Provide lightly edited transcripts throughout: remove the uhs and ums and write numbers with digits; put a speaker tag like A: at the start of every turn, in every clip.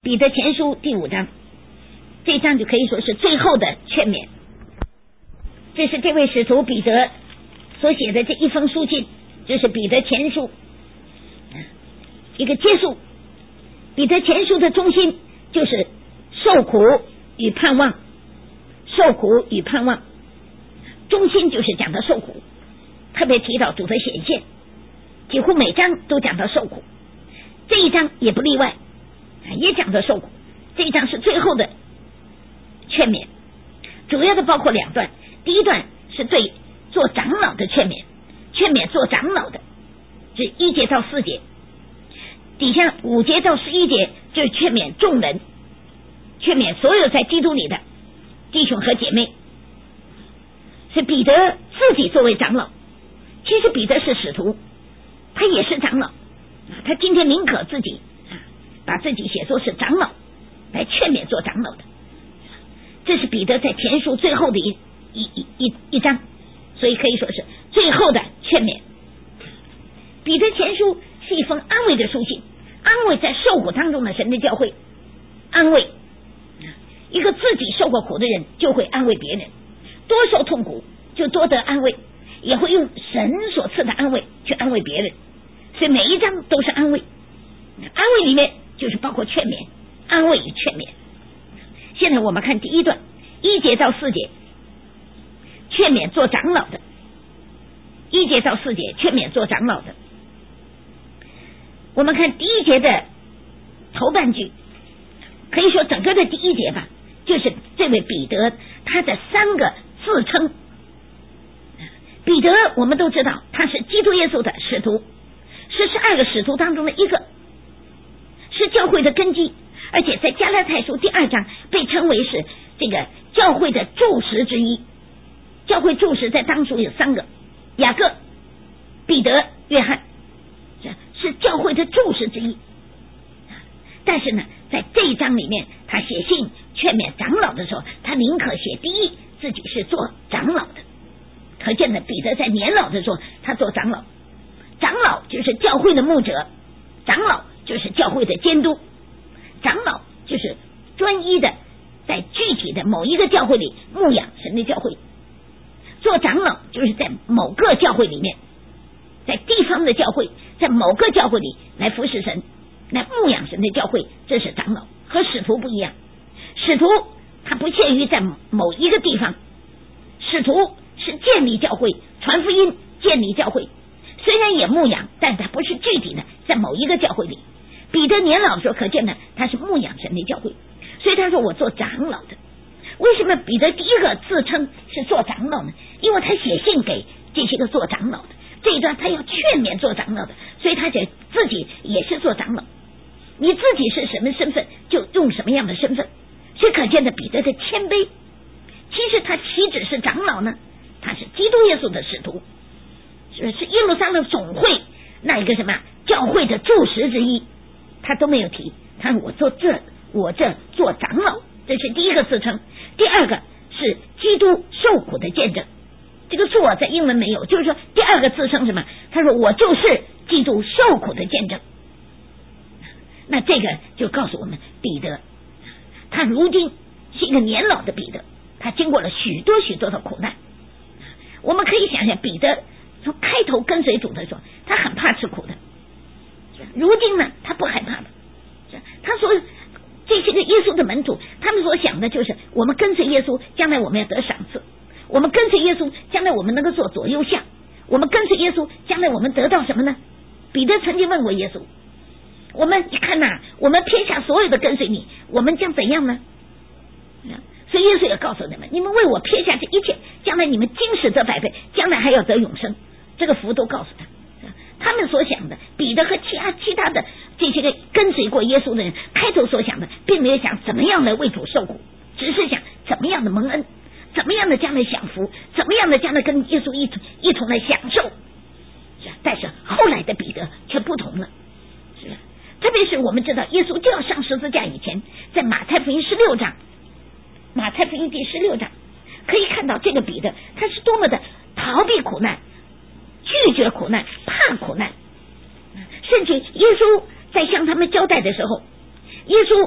A: 彼得前书第5章，这章就可以说是最后的劝勉。这是这位使徒彼得所写的这一封书信，就是彼得前书一个结束。彼得前书的中心就是受苦与盼望，受苦与盼望，中心就是讲到受苦，特别提到主的显现，几乎每章都讲到受苦，这一章也不例外，也讲到受苦。这一章是最后的劝勉，主要的包括2段。第一段是对做长老的劝勉，劝勉做长老的，是1节到4节，底下5节到11节就是劝勉众人，劝勉所有在基督里的弟兄和姐妹。是彼得自己作为长老，其实彼得是使徒，他也是长老，他今天宁可自己把自己写作是长老来劝勉做长老的。这是彼得在前书最后的一章，所以可以说是最后的劝勉。彼得前书是一封安慰的书信，安慰在受苦当中的神的教会，安慰一个自己受过苦的人就会安慰别人，多受痛苦就多得安慰，也会用神所赐的安慰去安慰别人，所以每一章都是安慰，安慰里面就是包括劝勉，安慰与劝勉。现在我们看第一段1节到4节，劝勉做长老的，1节到4节劝勉做长老的。我们看第1节的头半句，可以说整个的第1节吧，就是这位彼得他的3个自称。彼得我们都知道他是基督耶稣的使徒，是12个使徒当中的一个，是教会的根基，而且在加拉太书第2章被称为是这个教会的柱石之一。教会柱石在当初有3个，雅各、彼得、约翰，是教会的柱石之一。但是呢，在这一章里面他写信劝勉长老的时候，他宁可写第一自己是做长老的，可见呢彼得在年老的时候他做长老，长老就是教会的牧者，长老就是教会的监督，长老就是专一的在具体的某一个教会里牧养神的教会，做长老就是在某个教会里面，在地方的教会，在某个教会里来服侍神，来牧养神的教会，这是长老。和使徒不一样，使徒他不限于在某一个地方，使徒是建立教会，传福音，建立教会，虽然也牧养，但他不是具体的在某一个教会里。彼得年老的时候，可见呢他是牧养神的教会，所以他说我做长老的。为什么彼得第一个自称是做长老呢？因为他写信给这些个做长老的，这一段他要劝勉做长老的，所以他写自己也是做长老。你自己是什么身份就用什么样的身份，所以可见的彼得的谦卑。其实他岂止是长老呢？他是基督耶稣的使徒，是耶路撒冷总会那一个什么教会的柱石之一，他都没有提。他说我这做长老，这是第一个自称。第二个是基督受苦的见证，这个做在英文没有，就是说第二个自称什么？他说我就是基督受苦的见证。那这个就告诉我们，彼得他如今是一个年老的彼得，他经过了许多许多的苦难。我们可以想想，彼得从开头跟随主的时候，他很怕吃苦的，如今呢他不害怕了。他说这些个耶稣的门徒，他们所想的就是我们跟随耶稣，将来我们要得赏赐，我们跟随耶稣，将来我们能够做左右相，我们跟随耶稣，将来我们得到什么呢？彼得曾经问过耶稣，我们你看呐，我们撇下所有的跟随你，我们将怎样呢？所以耶稣也告诉你们，你们为我撇下这一切，将来你们今世得100倍，将来还要得永生，这个福都告诉他。他们所想的，彼得和其他的这些个跟随过耶稣的人，开头所想的并没有想怎么样的为主受苦，只是想怎么样的蒙恩，怎么样的将来享福，怎么样的将来跟耶稣一同来享受。但是后来的彼得却不同了，是吧？特别是我们知道耶稣就要上十字架以前，在马太福音第16章可以看到这个彼得他是多么的逃避苦难，拒绝苦难，怕苦难。甚至耶稣在向他们交代的时候，耶稣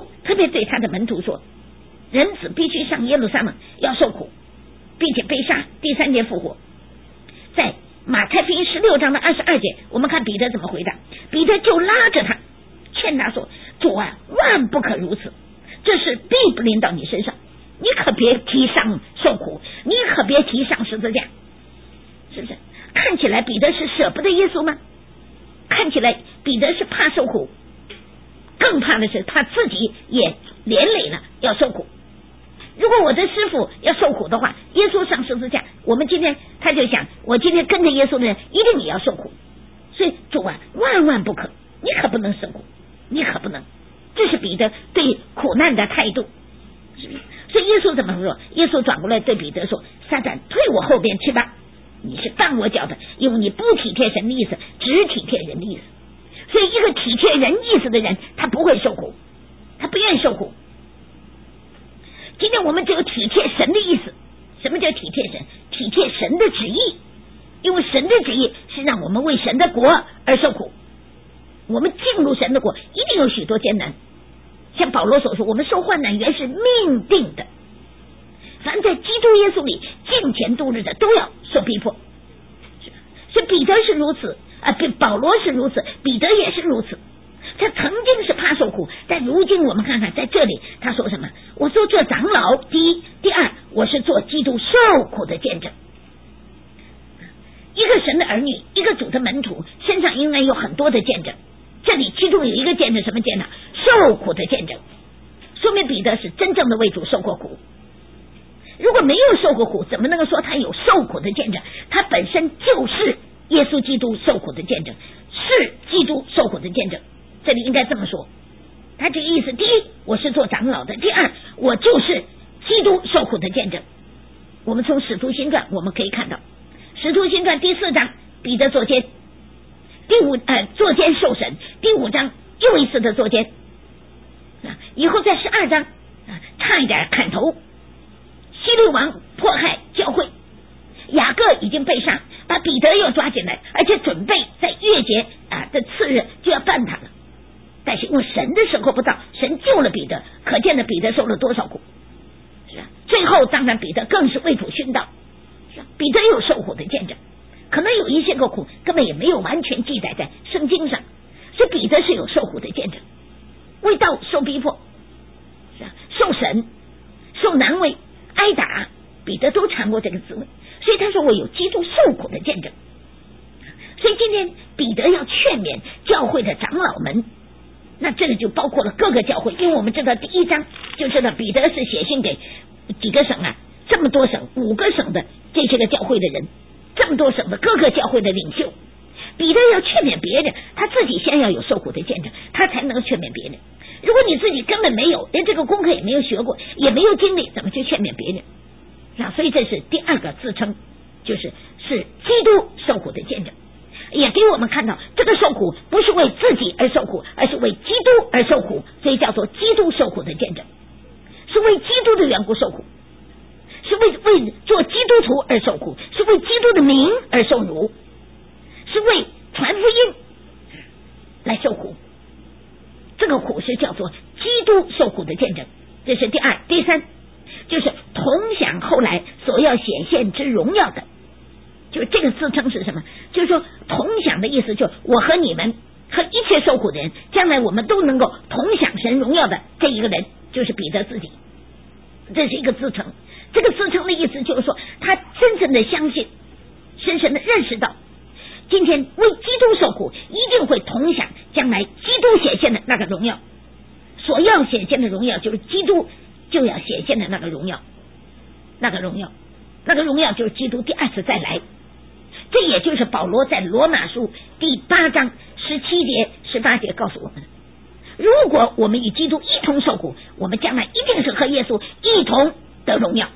A: 特别对他的门徒说，人子必须上耶路撒冷，要受苦，并且被杀，第3天复活。在马太福音16章的22节，我们看彼得怎么回答。彼得就拉着他劝他说，主啊，万不可如此，这事必不临到你身上，你可别提上受苦，你可别提上十字架。是不是看起来彼得是舍不得耶稣吗？看起来彼得是怕受苦，更怕的是他自己也连累了要受苦。如果我的师父要受苦的话，耶稣上十字架，我们今天他就想，我今天跟着耶稣的人一定也要受苦。所以主啊，万万不可，你可不能受苦，你可不能。这是彼得对苦难的态度，是不是？所以耶稣怎么说？耶稣转过来对彼得说，撒旦，退我后边去吧，你是绊我脚的，因为你不体贴神的意思，只体贴人的意思。所以一个体贴人意思的人，他不会受苦，他不愿意受苦。今天我们只有体贴神的意思。什么叫体贴神？体贴神的旨意，因为神的旨意是让我们为神的国而受苦。我们进入神的国一定有许多艰难，像保罗所说，我们受患难原是命定的，凡在基督耶稣里敬虔度日的都要受逼迫。所以彼得是如此保罗是如此，彼得也是如此。他曾经是怕受苦，但如今我们看看在这里他说什么？我说做长老，第一，第二，我是做基督受苦的见证。一个神的儿女，一个主的门徒身上应该有很多的见证，这里其中有一个见证，什么见证？受苦的见证，说明彼得是真正的为主受过苦。如果没有受过苦，怎么能够说他有受苦的见证？他本身就是耶稣基督受苦的见证，是基督受苦的见证。这里应该这么说，他这个意思，第一，我是做长老的，第二，我就是基督受苦的见证。我们从使徒行传我们可以看到，使徒行传第4章彼得坐监，坐监受审，第5章又一次的坐监，以后在12章差一点砍头，希律王迫害教会，雅各已经被杀，把彼得又抓进来，而且准备在月节的次日就要办他了。但是因为神的时候不到，神救了彼得，可见的彼得受了多少苦，是吧？最后当然彼得更是为主殉道，是吧？彼得有受苦的见证，可能有一些个苦根本也没有完全记载在圣经上，所以彼得是有受苦的见证，为道受逼迫，是吧？受审、受难为、挨打，彼得都尝过这个滋味，所以他说我有基督受苦的见证。所以今天彼得要劝勉教会的长老们，那这个就包括了各个教会，因为我们知道第1章就知道彼得是写信给几个省这么多省，5个省的这些个教会的人，这么多省的各个教会的领袖，彼得要劝勉别人，他自己先要有受苦的见证，他才能够劝勉别人。如果你自己根本没有，连这个功课也没有学过，也没有经历，怎么去劝勉别人？所以这是第2个自称，就是基督受苦的见证，也给我们看到这个受苦不是为自己而受苦，而是为基督而受苦，所以叫做基督受苦的见证，是为基督的缘故受苦，是为做基督徒而受苦，是为基督的名而受辱，是为传福音来受苦。这个苦是叫做基督受苦的见证，这是第2。第3就是同享后来所要显现之荣耀的，就这个自称是什么？就是说同享的意思，就是我和你们和一切受苦的人，将来我们都能够同享神荣耀的这一个人，就是彼得自己。这是一个自称，这个自称的意思就是说他真正的相信，深深的认识到今天为基督受苦一定会同享将来基督显现的那个荣耀，所要显现的荣耀就是基督就要显现的那个荣耀，那个荣耀就是基督第2次再来。这也就是保罗在罗马书第8章17节18节告诉我们，如果我们与基督一同受苦，我们将来一定是和耶稣一同得荣耀。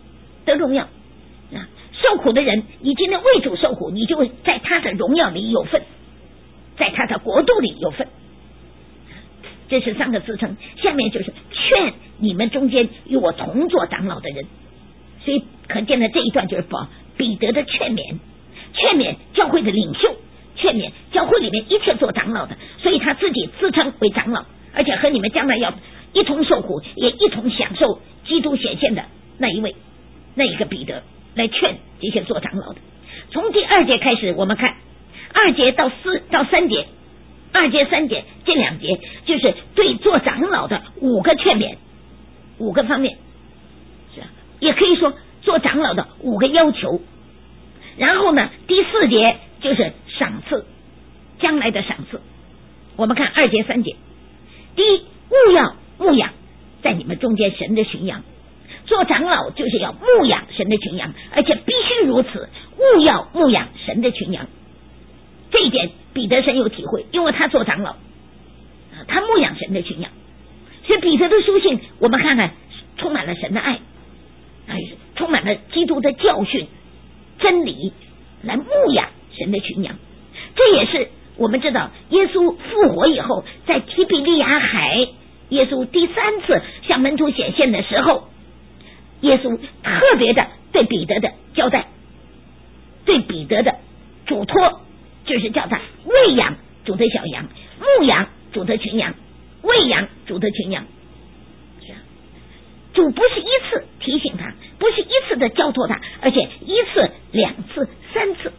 A: 受苦的人，你今天为主受苦，你就会在他的荣耀里有份，在他的国度里有份。这是3个自称，下面就是劝你们中间与我同做长老的人。所以可见的这一段就是彼得的劝勉教会的领袖，劝勉教会里面一切做长老的，所以他自己自称为长老，而且和你们将来要一同受苦，也一同享受基督显现的那一个彼得来劝这些做长老的。从第2节开始，我们看2节到3节，2节3节这2节就是对做长老的5个劝勉，5个方面，也可以说做长老的5个要求。然后呢，第4节就是赏赐，将来的赏赐。我们看2节3节，第一，务要牧养在你们中间神的群羊。做长老就是要牧养神的群羊，而且必须如此，务要牧养神的群羊。这一点彼得深有体会，因为他做长老，他牧养神的群羊。所以彼得的书信我们看看充满了神的爱，充满了基督的教训真理，来牧养神的群羊。这也是我们知道耶稣复活以后，在提比利亚海，耶稣第3次向门徒显现的时候，耶稣特别的对彼得的交代，对彼得的嘱托，就是叫他喂养主的小羊，牧养主的群羊，喂养主的群羊。主不是一次提醒他，不是一次的交托他，而且1次、2次、3次。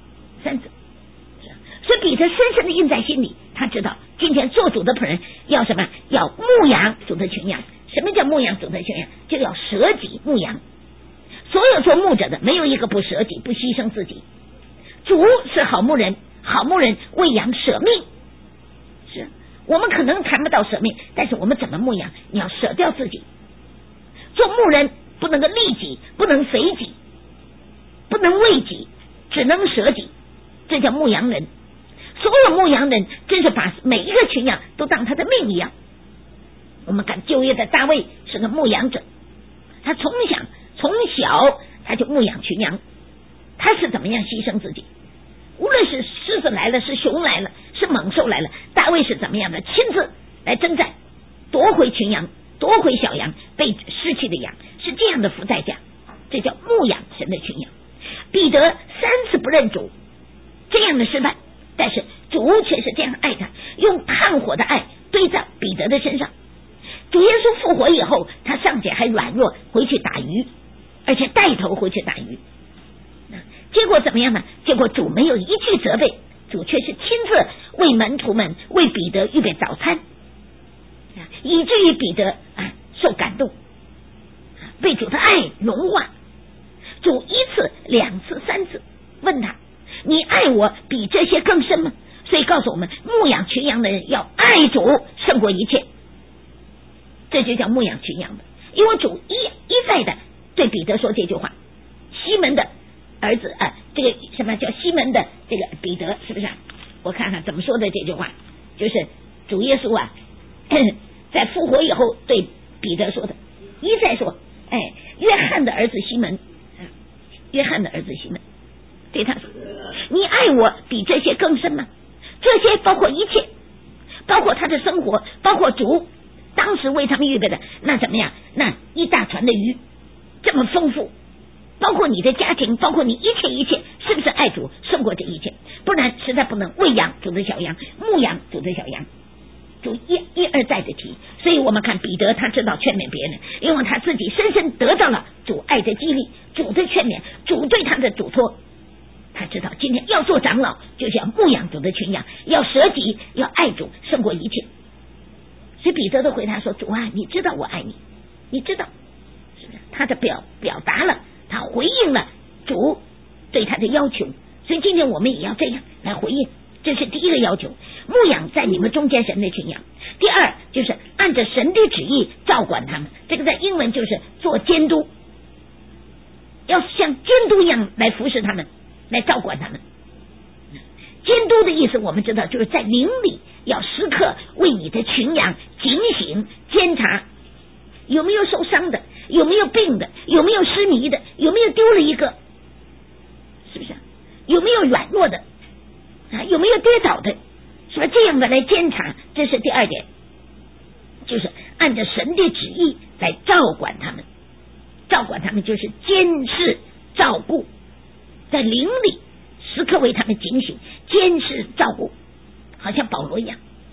A: 所以彼得深深的印在心里，他知道今天做主的仆人要什么？要牧养主的群羊。什么叫牧养主的群羊？就要舍己牧羊。所有做牧者的，没有一个不舍己、不牺牲自己。主是好牧人，好牧人为羊舍命。是我们可能谈不到舍命，但是我们怎么牧羊？你要舍掉自己。做牧人不能够利己，不能随己，不能为己，只能舍己，这叫牧羊人。所有牧羊人真是把每一个群羊都当他的命一样。我们看旧约的大卫是个牧羊者，他从小他就牧养群羊。他是怎么样牺牲自己？无论是狮子来了，是熊来了，是猛兽来了，大卫是怎么样的？亲自来征战，夺回群羊，夺回小羊，被失去的羊，是这样的付代价。这叫牧养神的群羊。彼得3次不认主，这样的失败，但是主却是这样爱他，用炭火的爱堆在彼得的身上。主耶稣复活以后，他尚且还软弱，回去打鱼，而且带头回去打鱼。结果怎么样呢？结果主没有一句责备，主却是亲自为门徒们，为彼得预备早餐，以至于彼得受感动，被主的爱融化。主1次、2次、3次问他，你爱我比这些更深吗？所以告诉我们，牧养群羊的人要爱主胜过一切，这就叫牧养群羊的。因为主一再的对彼得说这句话，西门的儿子这个什么叫西门的这个彼得，是不是我看看怎么说的这句话，就是主耶稣在复活以后对彼得说的，一再说约翰的儿子西门，约翰的儿子西门对他说，你爱我比这些更深吗？这些包括一切，包括他的生活，包括主当时为他们预备的那怎么样，那一大船的鱼这么丰富，包括你的家庭，包括你一切，是不是爱主胜过这一切？不然实在不能喂养主的小羊，牧养主的小羊。主一而再的提，所以我们看彼得他知道劝勉别人，因为他自己深深得到了主爱的激励，主的劝勉，主对他的嘱托。他知道今天要做长老，就是要牧养主的群羊，要舍己，要爱主胜过一切。所以彼得的回答说，主啊，你知道我爱你，你知道，是不是？他的表达了，他回应了主对他的要求。所以今天我们也要这样来回应，这是第一个要求，牧养在你们中间神的群羊。第二就是按着神的旨意照管他们，这个在英文就是做监督，要像监督一样来服侍他们，来照管他们。监督的意思我们知道，就是在灵里要时刻为你的群羊警醒监察，有没有受伤的，有没有病的，有没有失迷的，有没有丢了一个，是不是？有没有软弱的有没有跌倒的，是吧？这样的来监察，这是第二点，就是按照神的旨意来照管他们。照管他们就是监视照顾，在灵里时刻为他们警醒监视照顾，好像保罗一样，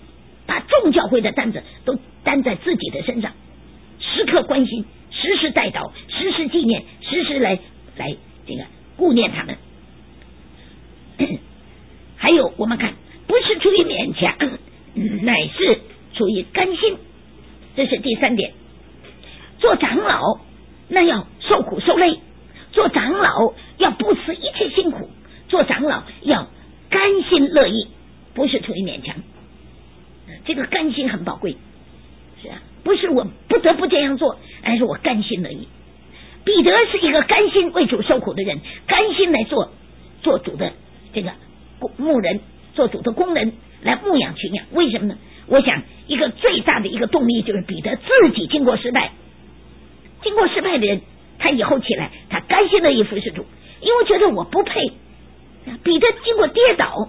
A: 把众教会的担子都担在自己的身上，时刻关心，时时代祷，时时纪念，时时来这个顾念他们。还有我们看，不是出于勉强，乃是出于甘心，这是第3点。做长老那要受苦受累，做长老要不辞一切辛苦，做长老要甘心乐意，不是出于勉强。这个甘心很宝贵，是啊，不是我不得不这样做，而是我甘心乐意。彼得是一个甘心为主受苦的人，甘心来做主的这个牧人，做主的工人，来牧养群羊。为什么呢？我想一个最大的一个动力就是彼得自己经过失败的人，他以后起来他甘心乐意服侍主，因为觉得我不配。彼得经过跌倒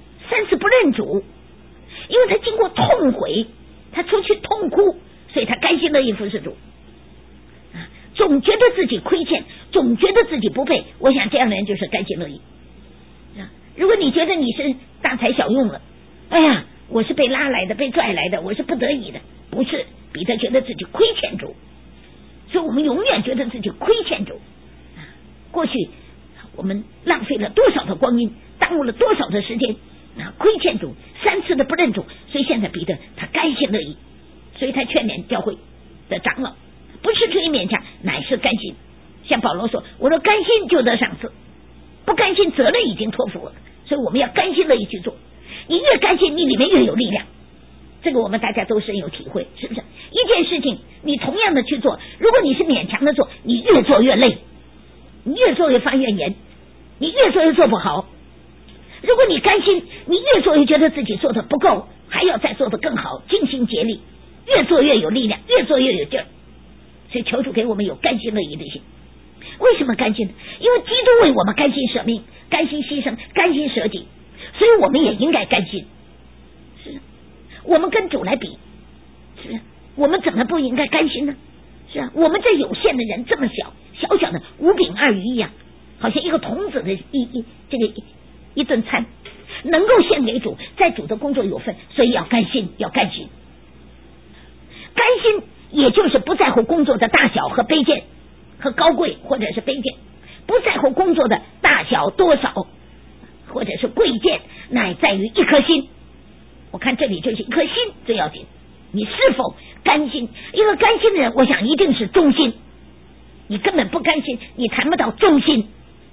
A: 3次不认主，因为他经过痛悔，他出去痛哭，所以他甘心乐意服侍主。总觉得自己亏欠，总觉得自己不配，我想这样的人就是甘心乐意。如果你觉得你是大材小用了，哎呀，我是被拉来的，被拽来的，我是不得已的，不是。彼得觉得自己亏欠主，所以我们永远觉得自己亏欠主。过去我们浪费了多少的光阴，耽误了多少的时间，亏欠主，3次的不认主，所以现在彼得他甘心乐意，所以他劝勉教会的长老，不是出于勉强，乃是甘心。像保罗说，我说甘心就得赏赐，不甘心责任已经托付了，所以我们要甘心乐意去做。你越甘心，你里面越有力量。这个我们大家都深有体会，是不是？一件事情你同样的去做，如果你是勉强的做，你越做越累，你越做越发怨言，你越做越做不好。如果你甘心，你越做越觉得自己做的不够，还要再做得更好，尽心竭力，越做越有力量，越做越有劲儿。所以求主给我们有甘心乐意的心。为什么甘心？因为基督为我们甘心舍命，甘心牺牲，甘心舍己，所以我们也应该甘心。是，我们跟主来比，是，我们怎么不应该甘心呢？是啊，我们这有限的人这么小小的5饼2鱼一样，好像一个童子的一顿餐，能够献给主，在主的工作有份，所以要甘心，要甘心。甘心也就是不在乎工作的大小和卑贱，和高贵或者是卑贱，不在乎工作的大小多少或者是贵贱，乃在于一颗心。我看这里就是一颗心最要紧，你是否甘心？一个甘心的人，我想一定是忠心。你根本不甘心，你谈不到忠心。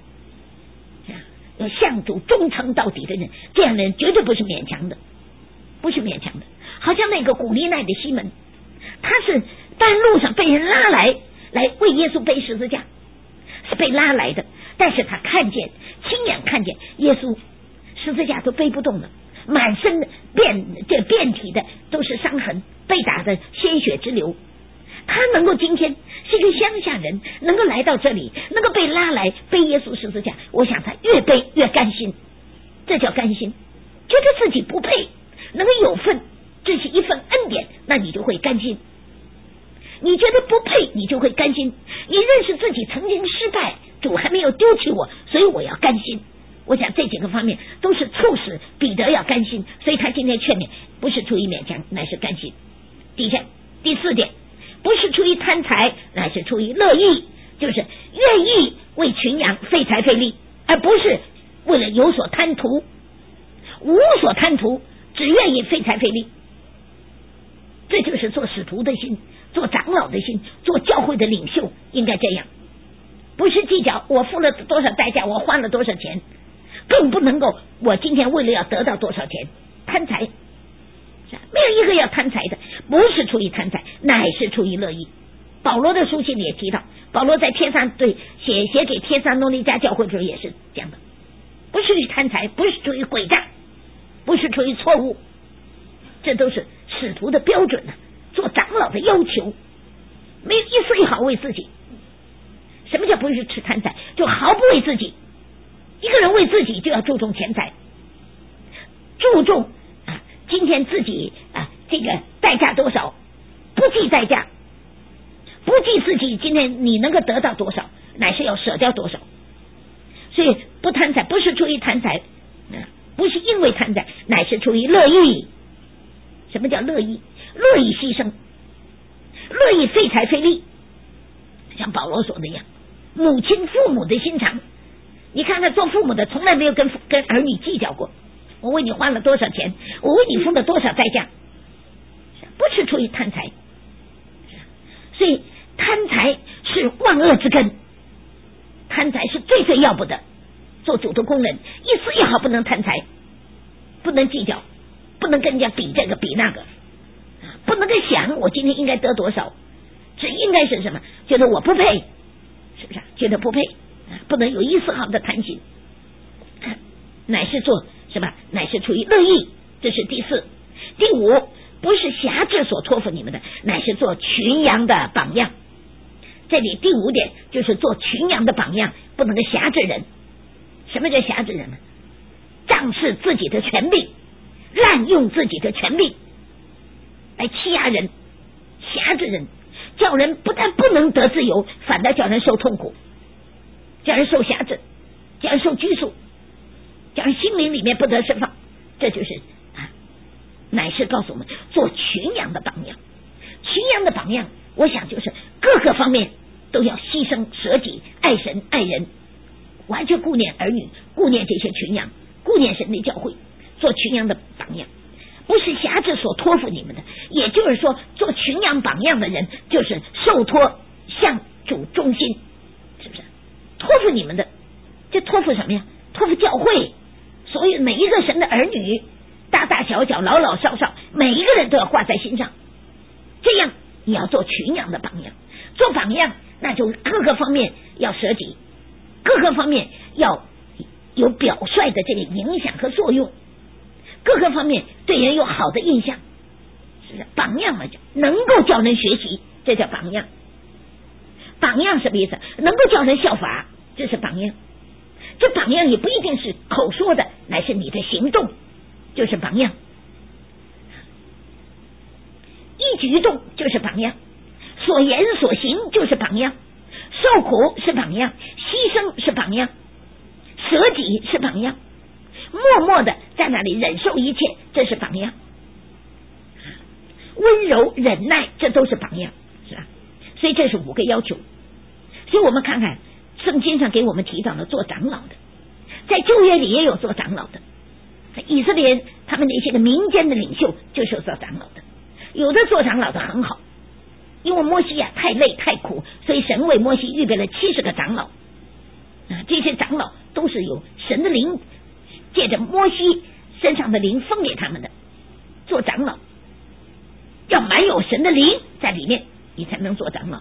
A: 要向主忠诚到底的人，这样的人绝对不是勉强的，不是勉强的。好像那个古利奈的西门，他是半路上被人拉来为耶稣背十字架，是被拉来的，但是他亲眼看见耶稣十字架都背不动了，满身的遍体的都是伤痕，被打的鲜血直流。他能够今天是一个乡下人，能够来到这里，能够被拉来背耶稣十字架，我想他越背越甘心，这叫甘心。觉得自己不配，能够有份，这是一份恩典，那你就会甘心。你觉得不配，你就会甘心。你认识自己曾经失败，主还没有丢弃我，所以我要甘心。我想这几个方面都是促使彼得要甘心，所以他今天劝勉不是出于勉强，乃是甘心。第4点，不是出于贪财，乃是出于乐意，就是愿意为群羊费财费力，而不是为了有所贪图，无所贪图，只愿意费财费力。这就是做使徒的心，做长老的心，做教会的领袖应该这样，不是计较我付了多少代价，我花了多少钱，更不能够我今天为了要得到多少钱贪财，没有一个要贪财的，不是出于贪财，乃是出于乐意。保罗的书信里也提到，保罗在写给帖撒罗尼迦教会的时候也是这样的，不是出于贪财，不是出于诡诈，不是出于错误，这都是使徒的标准做长老的要求，没有一丝一毫为自己。什么叫不是吃贪财？就毫不为自己。一个人为自己就要注重钱财，注重今天自己这个代价多少，不计代价，不计自己今天你能够得到多少，乃是要舍掉多少。所以不贪财，不是出于贪财，不是因为贪财，乃是出于乐意。 什么叫乐意？乐意牺牲，乐意费财费力，像保罗说的一样，母亲父母的心肠。你看看做父母的从来没有跟儿女计较过，我为你花了多少钱，我为你付了多少代价，不是出于贪财。所以贪财是万恶之根，贪财是最最要不得。做主的工人一丝一毫不能贪财，不能计较，不能跟人家比这个比那个，不能跟想我今天应该得多少，只应该是什么？觉得我不配，是不是？觉得不配，不能有一丝毫的贪心，乃是做什么？乃是出于乐意。这是第四。第五，不是辖制所托付你们的，乃是做群羊的榜样。这里第五点就是做群羊的榜样，不能够辖制人。什么叫辖制人呢？仗势自己的权柄，滥用自己的权柄来欺压人，辖制人，叫人不但不能得自由，反倒叫人受痛苦，叫人受辖制，叫人受拘束，叫人心灵里面不得释放。这就是乃是告诉我们做群羊的榜样。群羊的榜样，我想就是各个方面都要牺牲舍己，爱神爱人，完全顾念儿女，顾念这些群羊，顾念神的教会，做群羊的榜样，不是辖制所托付你们的。也就是说，做群羊榜样的人，就是受托向主忠心，是不是？托付你们的，这托付什么呀？托付教会，所以每一个神的儿女，大大小小，老老少少，每一个人都要挂在心上。这样你要做群羊的榜样，做榜样，那就各个方面要舍己，各个方面要有表率的这个影响和作用，各个方面对人有好的印象，是不是？榜样嘛，能够叫人学习，这叫榜样。榜样什么意思？能够叫人效法，这是榜样。这榜样也不一定是口说的，乃是你的行动就是榜样，一举一动就是榜样，所言所行就是榜样，受苦是榜样，牺牲是榜样，舍己是榜样，默默的在那里忍受一切，这是榜样，温柔忍耐，这都是榜样，是吧？所以这是5个要求。所以我们看看圣经上给我们提到了做长老的，在旧约里也有做长老的。以色列人他们那些个民间的领袖就是做长老的，有的做长老的很好，因为摩西太累太苦，所以神为摩西预备了70个长老这些长老都是有神的灵借着摩西身上的灵分给他们的。做长老要满有神的灵在里面，你才能做长老。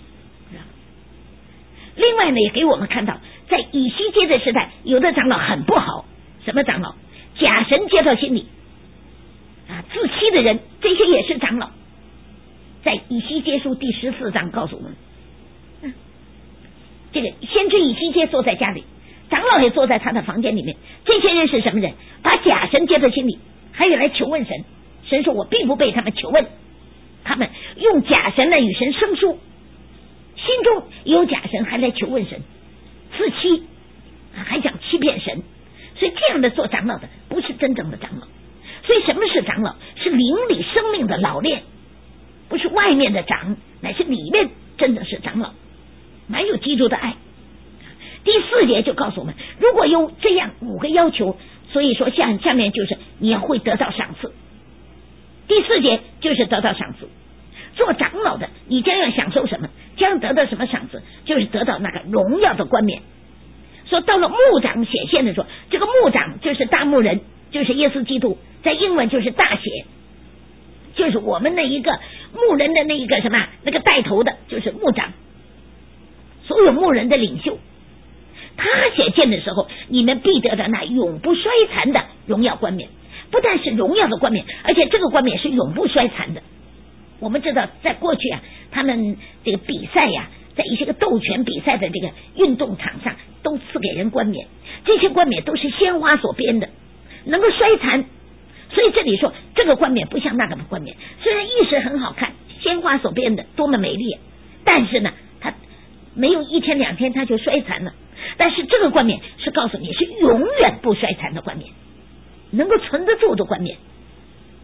A: 另外呢，也给我们看到在以西结的时代，有的长老很不好。什么长老？假神接到心里自欺的人，这些也是长老。在以西结书第14章告诉我们这个先知以西结坐在家里，长老也坐在他的房间里面。这些人是什么人？把假神接到心里，还有来求问神。神说我并不被他们求问，他们用假神来与神生疏，心中有假神还来求问神，自欺还想欺骗神。所以这样的做长老的不是真正的长老。所以什么是长老？是灵里生命的老练，不是外面的长，乃是里面真的是长老，满有基督的爱。第4节就告诉我们，如果有这样5个要求，所以说下面就是你要会得到赏赐。第4节就是得到赏赐。做长老的你将要享受什么？将得到什么赏赐？就是得到那个荣耀的冠冕。说到了牧长显现的时候，这个牧长就是大牧人，就是耶稣基督，在英文就是大写，就是我们那一个牧人的那一个什么那个带头的，就是牧长，所有牧人的领袖。他显现的时候，你们必得的那永不衰残的荣耀冠冕。不但是荣耀的冠冕，而且这个冠冕是永不衰残的。我们知道在过去他们这个比赛在一些个斗拳比赛的这个运动场上都赐给人冠冕，这些冠冕都是鲜花所编的，能够衰残。所以这里说这个冠冕不像那个冠冕，虽然一时很好看，鲜花所编的多么美丽，但是呢它没有1天2天它就衰残了。但是这个冠冕是告诉你是永远不衰残的冠冕，能够存得住的冠冕，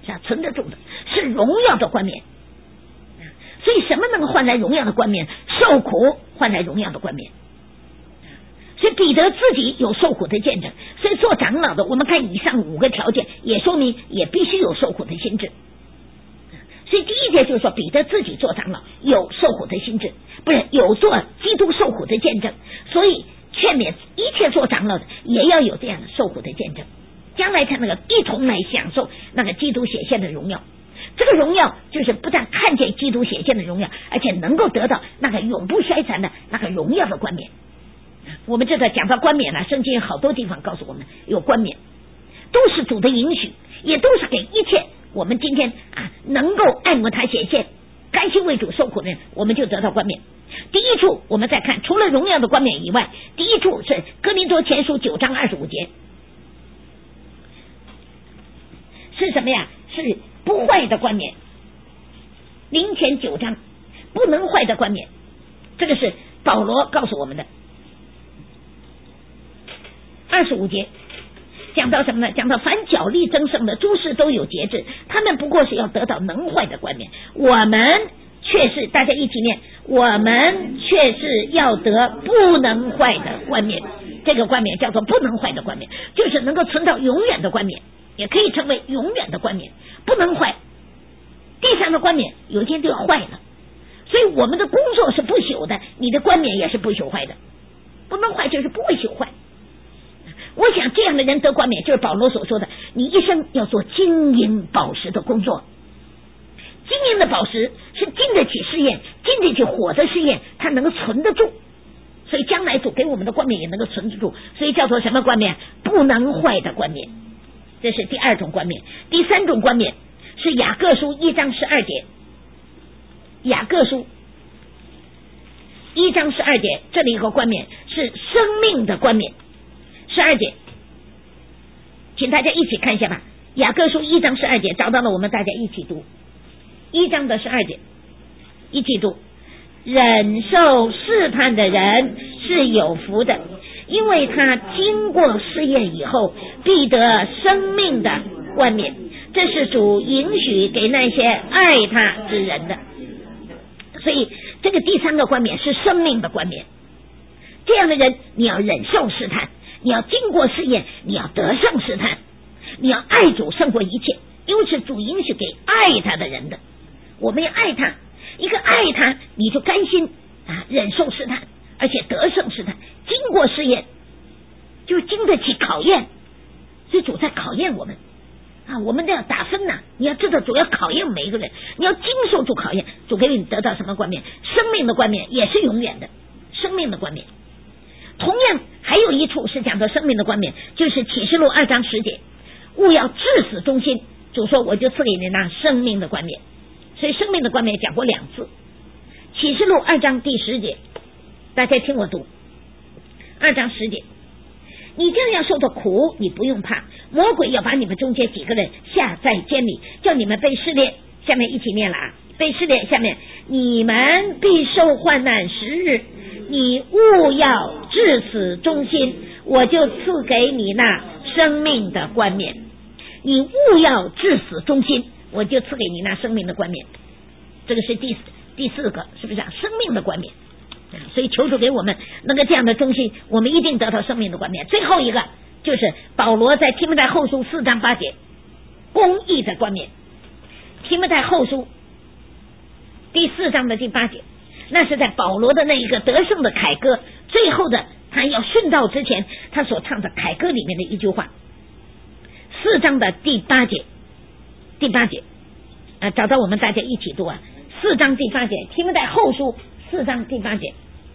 A: 是吧？存得住的，是荣耀的冠冕。所以什么能够换来荣耀的冠冕？受苦换来荣耀的冠冕。所以彼得自己有受苦的见证，所以做长老的，我们看以上5个条件，也说明也必须有受苦的心智。所以第一节就是说，彼得自己做长老有受苦的心智，不是有做基督受苦的见证，所以劝勉一切做长老的也要有这样的受苦的见证，将来才能够一同来享受那个基督显现的荣耀。这个荣耀就是不但看见基督显现的荣耀，而且能够得到那个永不衰残的那个荣耀的冠冕。我们这个讲到冠冕呢，圣经好多地方告诉我们有冠冕，都是主的允许，也都是给一切我们今天能够爱慕他显现甘心为主受苦的人，我们就得到冠冕。第一处我们再看，除了荣耀的冠冕以外，第一处是哥林多前书9章25节，是什么呀？是不坏的冠冕。林前9章不能坏的冠冕，这个是保罗告诉我们的。25节讲到什么呢？讲到凡角力争胜的诸事都有节制，他们不过是要得到能坏的冠冕，我们却是，大家一起念，我们却是要得不能坏的冠冕。这个冠冕叫做不能坏的冠冕，就是能够存到永远的冠冕，也可以成为永远的冠冕，不能坏。地上的冠冕有一天都要坏了，所以我们的工作是不朽的，你的冠冕也是不朽坏的，不能坏就是不会朽坏。我想这样的人得冠冕，就是保罗所说的，你一生要做金银宝石的工作。金银的宝石是经得起试验，经得起火的试验，它能够存得住，所以将来主给我们的冠冕也能够存得住，所以叫做什么冠冕？不能坏的冠冕。这是第2种冠冕。第3种冠冕是雅各书1章12节，雅各书1章12节，这里有个冠冕是生命的冠冕。12节，请大家一起看一下吧。雅各书1章12节，找到了，我们大家一起读。1章的12节，一起读。忍受试探的人是有福的，因为他经过试验以后，必得生命的冠冕。这是主允许给那些爱他之人的。所以这个第3个冠冕是生命的冠冕。这样的人，你要忍受试探，你要经过试验，你要得胜试探，你要爱主胜过一切，因为是主允许给爱他的人的。我们要爱他，一个爱他，你就甘心忍受试探，而且得胜试探，经过试验，就经得起考验。所以主在考验我们我们都要打分你要知道主要考验每一个人，你要经受住考验，主给你得到什么冠冕？生命的冠冕，也是永远的生命的冠冕。同样还有一处是讲到生命的冠冕，就是启示录2章10节，务要至死忠心，主说我就赐给你那生命的冠冕。所以生命的冠冕讲过2次。启示录2章第10节，大家听我读。2章10节，你这样受的苦你不用怕，魔鬼要把你们中间几个人下在监里，叫你们被试炼。下面一起念了被试炼，下面你们必受患难10日，你务要至死忠心，我就赐给你那生命的冠冕。你务要至死忠心，我就赐给你那生命的冠冕。这个是第4个，是不是生命的冠冕？所以求主给我们能够这样的忠心，我们一定得到生命的冠冕。最后一个就是保罗在提摩太后书4章8节，公义的冠冕。提摩太后书第4章的第8节，那是在保罗的那一个得胜的凯歌最后的他要殉道之前他所唱的凯歌里面的一句话。4章的第8节，找到我们大家一起读4章第8节，提摩太后书4章第8节，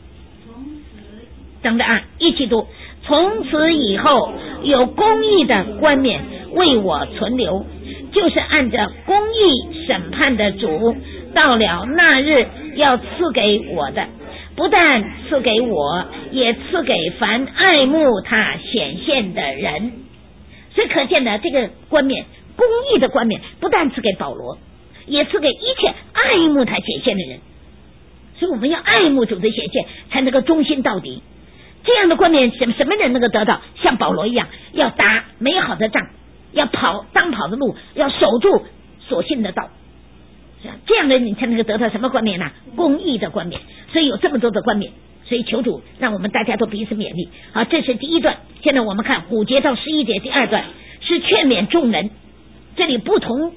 A: 等着一起读。从此以后有公义的冠冕为我存留，就是按着公义审判的主到了那日要赐给我的，不但赐给我，也赐给凡爱慕他显现的人。所以可见的这个冠冕，公义的冠冕，不但赐给保罗，也赐给一切爱慕他显现的人。所以我们要爱慕主的显现，才能够忠心到底。这样的冠冕什么人能够得到？像保罗一样，要打美好的仗，要跑当跑的路，要守住所信的道，这样的你才能够得到什么冠冕呢？公义的冠冕。所以有这么多的冠冕，所以求主让我们大家都彼此勉励。好，这是第一段。现在我们看5节到11节第二段，是劝勉众人。这里不同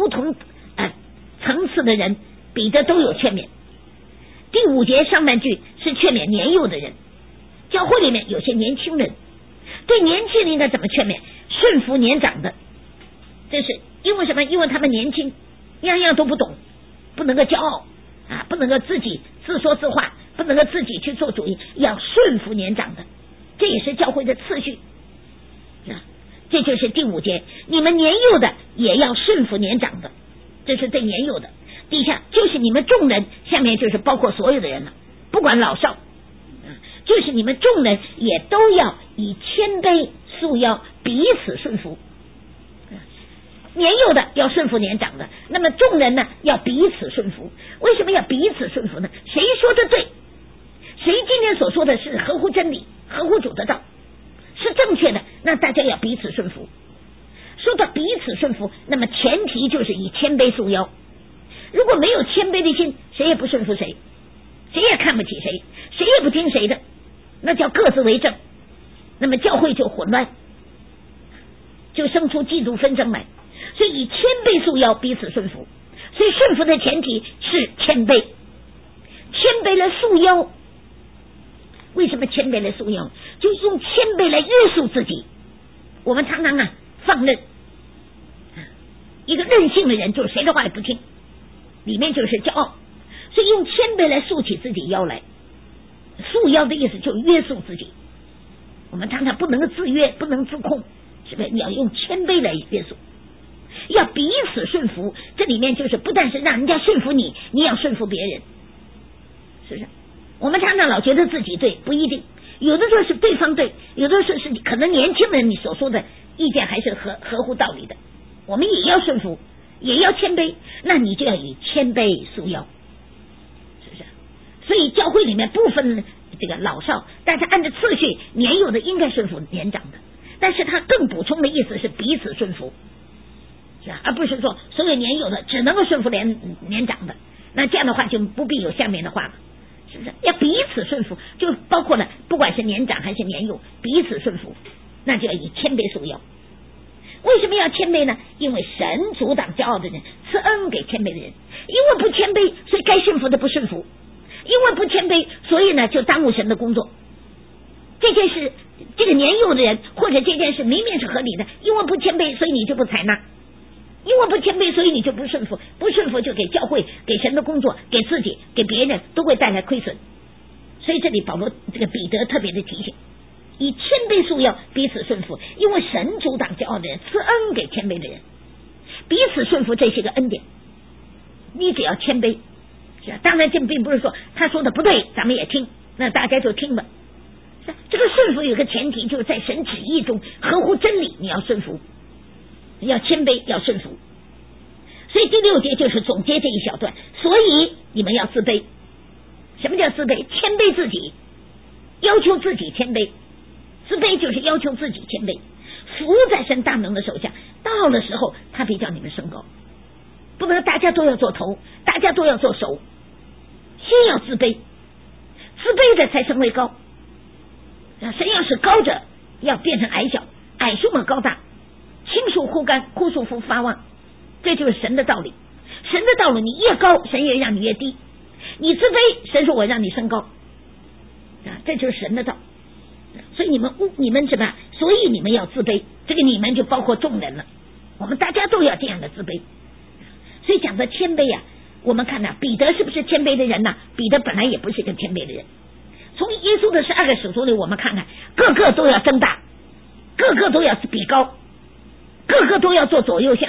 A: 层次的人，彼得都有劝勉。第5节上半句是劝勉年幼的人，教会里面有些年轻人，对年轻人应该怎么劝勉？顺服年长的。这是因为什么？因为他们年轻，样样都不懂，不能够骄傲啊，不能够自己自说自话，不能够自己去做主意，要顺服年长的。这也是教会的次序啊。这就是第5节，你们年幼的也要顺服年长的，这是对年幼的。底下就是你们众人，下面就是包括所有的人了，不管老少，就是你们众人也都要以谦卑束腰，彼此顺服。年幼的要顺服年长的，那么众人呢要彼此顺服。为什么要彼此顺服呢？谁说的对，谁今天所说的是合乎真理，合乎主的道，是正确的，那大家要彼此顺服。说到彼此顺服，那么前提就是以谦卑束腰。如果没有谦卑的心，谁也不顺服谁，谁也看不起谁，谁也不听谁的，那叫各自为政，那么教会就混乱，就生出嫉妒纷争来。所以以谦卑束腰，彼此顺服。所以顺服的前提是谦卑，谦卑来束腰。为什么谦卑来束腰？就用谦卑来约束自己。我们常常放任，一个任性的人就是谁的话也不听，里面就是骄傲。所以用谦卑来束起自己腰来。束腰的意思就是约束自己。我们常常不能够自约，不能自控，是不是？你要用谦卑来约束，要彼此顺服。这里面就是不但是让人家顺服你，你要顺服别人，是不是？我们常常老觉得自己对，不一定，有的时候是对方对，有的时候是可能年轻人你所说的意见还是合乎道理的，我们也要顺服，也要谦卑，那你就要以谦卑束腰，是不是？所以教会里面不分这个老少，但是按照次序，年幼的应该顺服年长的，但是他更补充的意思是彼此顺服，是吧？而不是说所有年幼的只能够顺服年长的，那这样的话就不必有下面的话了，是不是？要彼此顺服，就包括了不管是年长还是年幼，彼此顺服，那就要以谦卑束腰。为什么要谦卑呢？因为神阻挡骄傲的人，赐恩给谦卑的人。因为不谦卑，所以该顺服的不顺服；因为不谦卑，所以呢就耽误神的工作。这件事，这个年幼的人或者这件事明明是合理的，因为不谦卑，所以你就不采纳；因为不谦卑，所以你就不顺服。不顺服就给教会、给神的工作、给自己、给别人都会带来亏损。所以这里保罗这个彼得特别的提醒，以谦卑束腰，彼此顺服。因为神阻挡骄傲的人，赐恩给谦卑的人。彼此顺服，这是个恩典。你只要谦卑，是吧？当然这并不是说他说的不对咱们也听，那大家就听吧。这个顺服有个前提，就是在神旨意中合乎真理，你要顺服，要谦卑，要顺服。所以第6节就是总结这一小段。所以你们要自卑。什么叫自卑？谦卑自己，要求自己谦卑。自卑就是要求自己谦卑，服在神大能的手下，到了时候他必叫你们升高。不能大家都要做头，大家都要做手，先要自卑，自卑的才成为高。神要是高者，要变成矮小，矮树嘛高大，青树枯干，枯树发旺，这就是神的道理。神的道路你越高，神也让你越低；你自卑，神说我让你升高，这就是神的道。所以你们什么？所以你们要自卑，这个你们就包括众人了。我们大家都要这样的自卑。所以讲到谦卑我们看彼得是不是谦卑的人呢？彼得本来也不是一个谦卑的人。从耶稣的12个使徒里，我们看看，个个都要增大，个个都要比高，个个都要做左右相。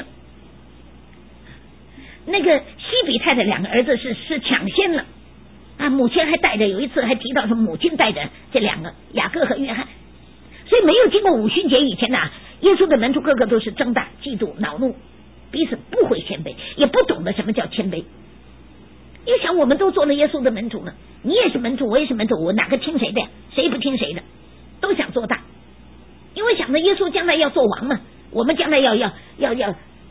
A: 那个西比泰的2个儿子是抢先了母亲还带着，有一次还提到说母亲带着这2个雅各和约翰。所以没有经过5旬节以前耶稣的门徒个个都是争大、嫉妒、恼怒，彼此不会谦卑，也不懂得什么叫谦卑。因为想我们都做了耶稣的门徒呢，你也是门徒，我也是门徒，我哪个听谁的呀？谁不听谁的？都想做大，因为想着耶稣将来要做王嘛，我们将来要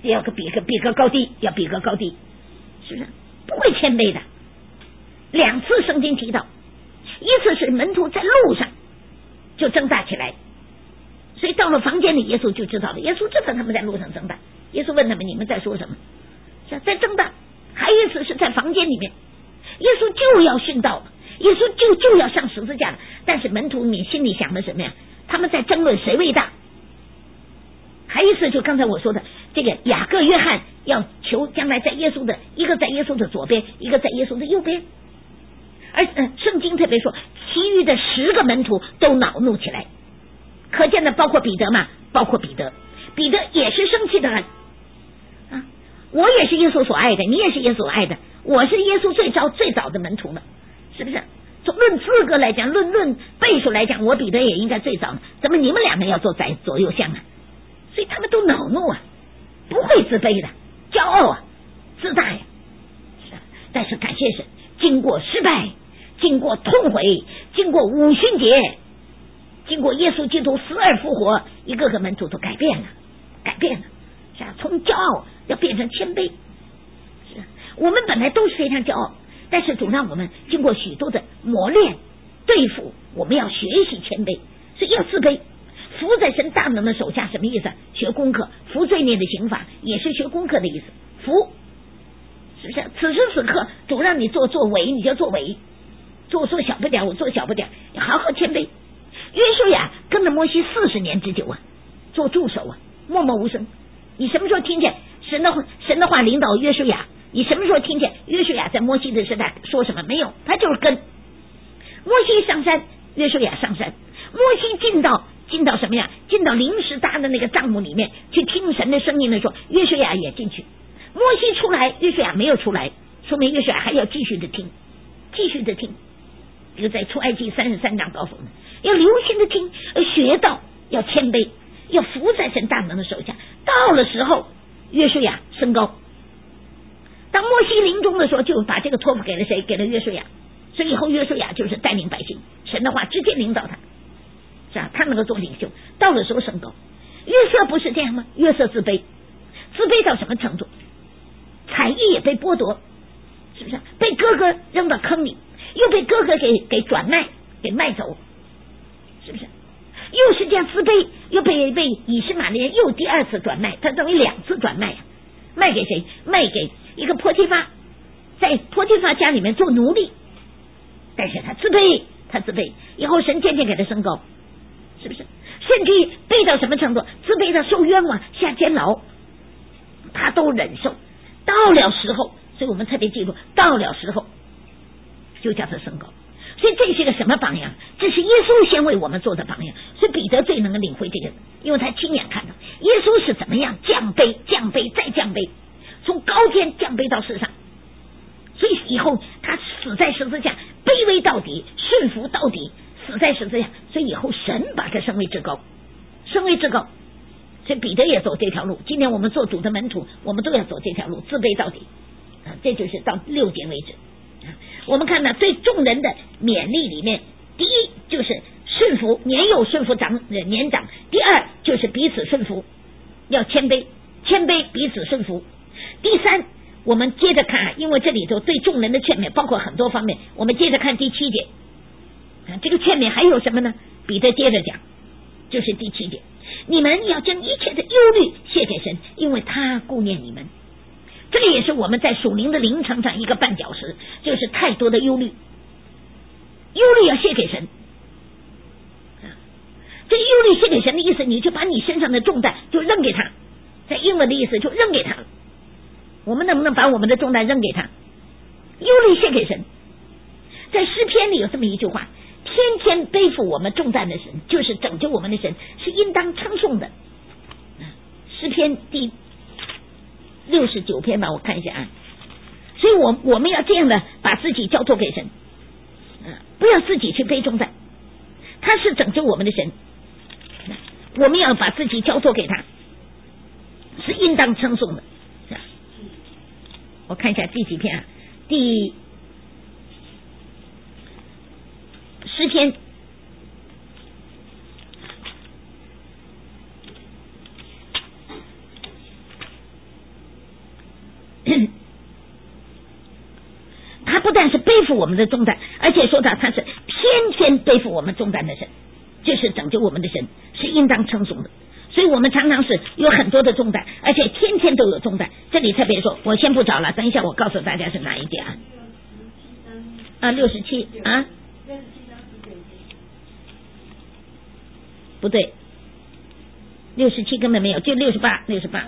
A: 要比个高低，要比个高低，是不是？不会谦卑的。2次圣经提到，一次是门徒在路上就增大起来，所以到了房间里，耶稣就知道了。耶稣知道他们在路上增大，耶稣问他们：“你们在说什么？”在增大。还有一次是在房间里面，耶稣就要殉道了，耶稣就要上十字架了。但是门徒你心里想的什么呀？他们在争论谁为大。还有一次就刚才我说的，这个雅各约翰要求将来在耶稣的一个在耶稣的左边，一个在耶稣的右边。而圣经特别说，其余的10个门徒都恼怒起来，可见的包括彼得嘛，包括彼得也是生气的人啊！我也是耶稣所爱的，你也是耶稣所爱的，我是耶稣最早的门徒了，是不是？从论资格来讲，论倍数来讲，我彼得也应该最早，怎么你们2个要坐在左右相啊？所以他们都恼怒啊，不会自卑的，骄傲啊，自大呀。但是感谢神，经过失败，经过痛悔，经过五旬节，经过耶稣基督死而复活，一个个门徒都改变了，是吧？从骄傲要变成谦卑。是啊，我们本来都是非常骄傲，但是主让我们经过许多的磨练对付，我们要学习谦卑，所以要自卑。服在神大能的手下什么意思？学功课，服罪孽的刑罚也是学功课的意思。服，是不是？此时此刻主让你做伪，你就做伪；做小不点，我做小不点，你好好谦卑。约书亚跟着摩西40年之久啊，做助手啊，默默无声。你什么时候听见神的话领导约书亚？你什么时候听见约书亚在摩西的时代说什么？没有，他就是跟摩西上山，约书亚上山。摩西进到什么呀？进到临时搭的那个帐幕里面去听神的声音的时候，约书亚也进去。摩西出来，约书亚没有出来，说明约书亚还要继续的听。比如在出埃及33章告诉我们，要留心的听，学到要谦卑，要服在神大能的手下。到了时候，约书亚升高。当摩西临终的时候，就把这个托付给了谁？给了约书亚。所以以后约书亚就是带领百姓，神的话直接领导他。是吧？他能够做领袖，到了时候升高。约瑟不是这样吗？约瑟自卑到什么程度？产业也被剥夺，是不是？被哥哥扔到坑里，又被哥哥给转卖，给卖走，是不是？又是这样自卑，又被以实玛利人又第2次转卖，他等于2次转卖啊！卖给谁？卖给一个波提乏，在波提乏家里面做奴隶，但是他自卑，以后神渐渐给他升高。是不是？甚至于背到什么程度？自卑到受冤枉、下监牢，他都忍受。到了时候，所以我们特别记住，到了时候就叫他升高。所以这是个什么榜样？这是耶稣先为我们做的榜样。所以彼得最能够领会这个，因为他亲眼看到耶稣是怎么样降卑、再降卑，从高天降卑到世上。所以以后他死在十字架，卑微到底，顺服到底。死在十字架，所以以后神把他升为至高。所以彼得也走这条路。今天我们做主的门徒，我们都要走这条路，自卑到底这就是到6节为止我们看到对众人的勉励里面，第一就是顺服，年幼顺服年长；第2就是彼此顺服，要谦卑彼此顺服；第3我们接着看，因为这里头对众人的劝勉包括很多方面，我们接着看第7节。这个劝勉还有什么呢？彼得接着讲，就是第7节，你们要将一切的忧虑卸给神，因为他顾念你们。这个也是我们在属灵的灵程上一个绊脚石，就是太多的忧虑要卸给神。这个忧虑卸给神的意思，你就把你身上的重担就扔给他，在英文的意思就扔给他。我们能不能把我们的重担扔给他？忧虑献给神。在诗篇里有这么一句话，天天背负我们重担的神，就是拯救我们的神，是应当称颂的。诗篇第69篇吧，我看一下啊。所以我们要这样的把自己交托给神，不要自己去背重担，他是拯救我们的神，我们要把自己交托给他，是应当称颂的。我看一下第几篇啊？诗篇负我们的重担，而且说他是天天背负我们重担的神，就是拯救我们的神，是应当称颂的。所以我们常常是有很多的重担，而且天天都有重担。这里特别说，我先不找了，等一下我告诉大家是哪一点啊？67啊？不对，67根本没有，就68。